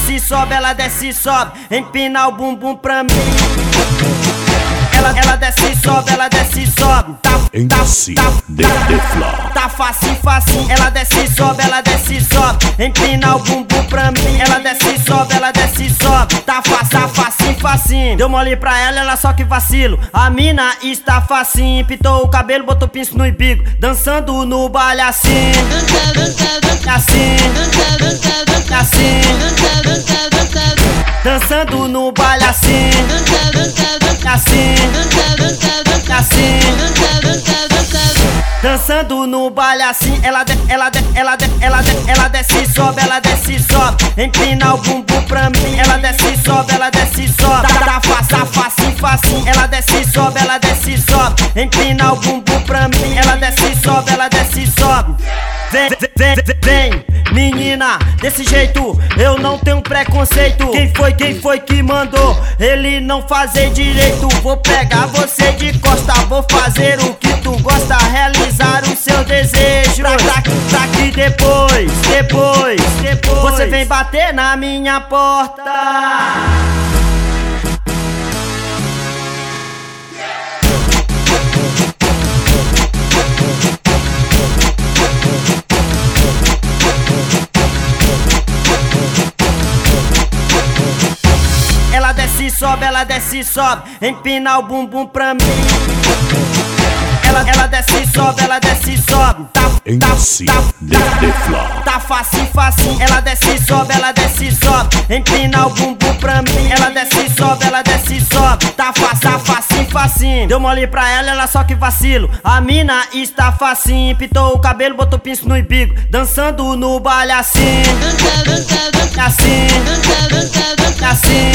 ela desce e sobe, empina o bumbum pra mim. Ela desce e sobe, tá fácil, facinho. Ela desce e sobe, empina o bumbum pra mim. Ela desce e sobe, tá fácil, facinho. Deu mole pra ela só que vacilo. A mina está facinho, pintou o cabelo, botou pinço no umbigo, dançando no baile assim, assim, assim, dançando no baile assim, assim, assim, dançando no baile assim. Ela desce e sobe, empina o bumbum pra mim. Ela desce e sobe, tá fácil, facinho. Ela desce e sobe, empina o bumbum pra mim. Ela desce e sobe, vem, menina, desse jeito eu não tenho preconceito. Quem foi que mandou ele não fazer direito? Vou pegar você de costa, vou fazer o que tu gosta, realizar o seu desejo. Pra que depois você vem bater na minha porta. Ela desce e sobe, empina o bumbum pra mim. Ela desce e sobe, tá fácil, facinho. Ela desce e sobe, empina o bumbum pra mim. Ela desce e sobe, tá fácil, facinho. Deu mole pra ela só que vacilo. A mina está facinho, pintou o cabelo, botou pinço no umbigo, dançando no baile assim, assim, assim,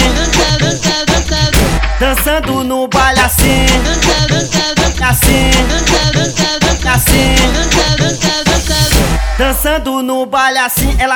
dançando no baile assim, assim, assim, dançando no baile assim. Ela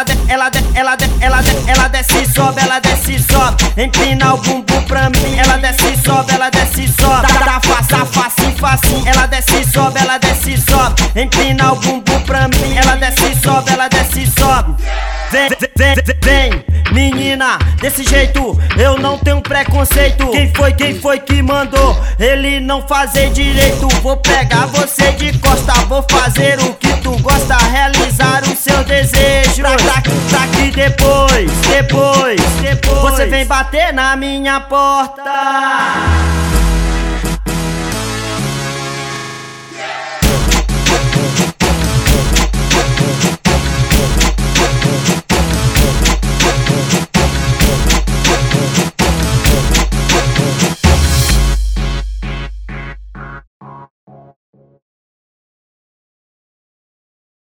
desce e sobe, empina o bumbum pra mim. Ela desce e sobe, tá fácil, facinho. Ela desce e sobe, empina o bumbum pra mim. Ela desce e sobe, vem, menina, desse jeito eu não tenho preconceito. Quem foi que mandou ele não fazer direito? Vou pegar você de costa, vou fazer o que tu gosta, realizar o seu desejo. Pra que depois você vem bater na minha porta.